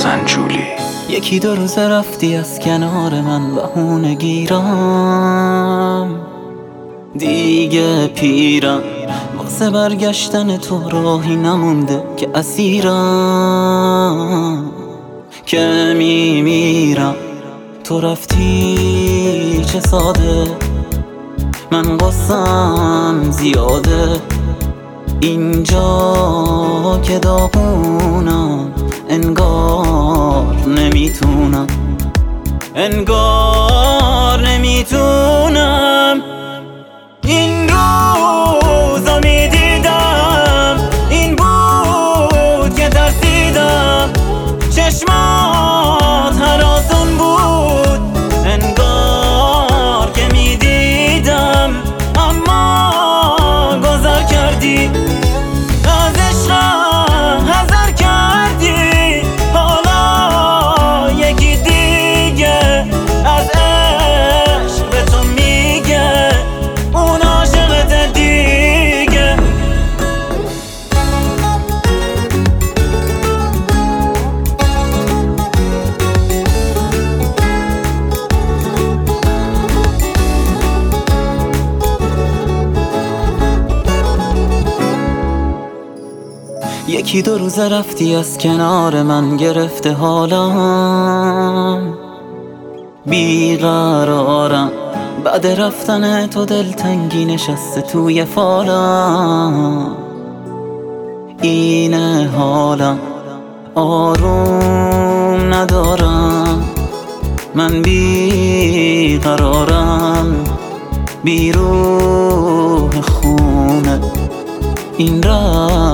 زنجولی. یکی دو روز رفتی از کنار من، بهونه گیرم دیگه پیرم، واسه برگشتن تو راهی نمونده که اسیرم، که میمیرم. تو رفتی چه ساده، من قصم زیاده، اینجا که داغونم، انگار نمیتونم، انگار نمیتونم. این روزا میدیدم، این بود که ترسیدم، چشمات هراسون بود، انگار که میدیدم، اما گذر کردی، از عشقم حذر کردی. حالا یکی دیگه از عشق به تو میگه اون عاشقت دیگه. یکی دو روز رفتی از کنار من، گرفته حالم، بیقرارم، بعد رفتن تو دلتنگی نشسته توی فالم. اینه حالم، آروم ندارم، من بیقرارم، بی روح خونه این راه